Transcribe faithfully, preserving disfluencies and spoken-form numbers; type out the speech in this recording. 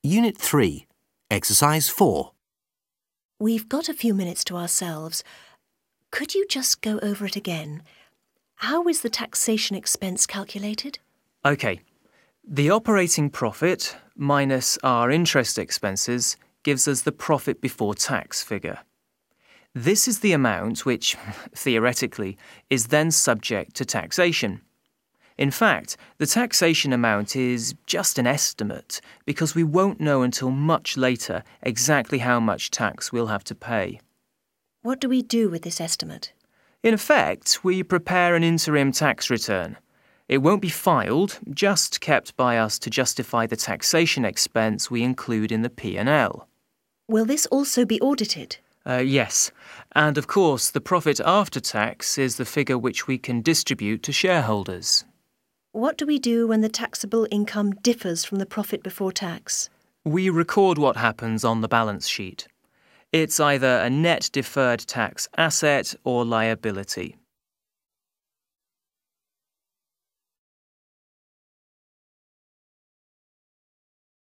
Unit three, Exercise four. We've got a few minutes to ourselves. Could you just go over it again? How is the taxation expense calculated? OK. The operating profit minus our interest expenses gives us the profit before tax figure. This is the amount which, theoretically, is then subject to taxation. In fact, the taxation amount is just an estimate because we won't know until much later exactly how much tax we'll have to pay. What do we do with this estimate? In effect, we prepare an interim tax return. It won't be filed, just kept by us to justify the taxation expense we include in the P and L. Will this also be audited? Uh, yes, and of course the profit after tax is the figure which we can distribute to shareholders. What do we do when the taxable income differs from the profit before tax? We record what happens on the balance sheet. It's either a net deferred tax asset or liability.